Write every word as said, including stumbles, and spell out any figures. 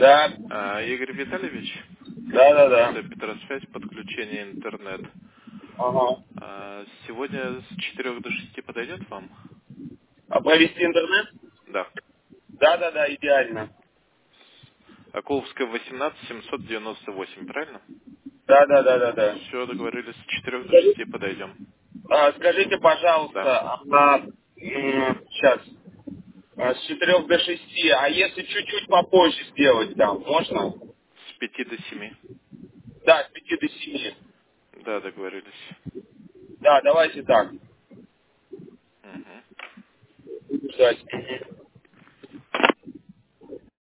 Да. А, Игорь Витальевич, Да, да, да. это Петросвязь, подключение интернет. Ага. А, сегодня с четырёх до шести подойдет вам? А провести интернет? Да. Да, да, да, идеально. Окуловская, восемнадцать, семьсот девяносто восемь, правильно? Да, да, да, да, да. Все, договорились, с четырёх до Скажи- шести подойдем. а, скажите, Да. пожалуйста, а, м, сейчас, а, с четырех до шести, а если чуть-чуть попозже сделать там, можно? С пяти до семи. Да, с пяти до семи. Да, договорились. Да, давайте так. Мгм. Буду ждать. Мгм.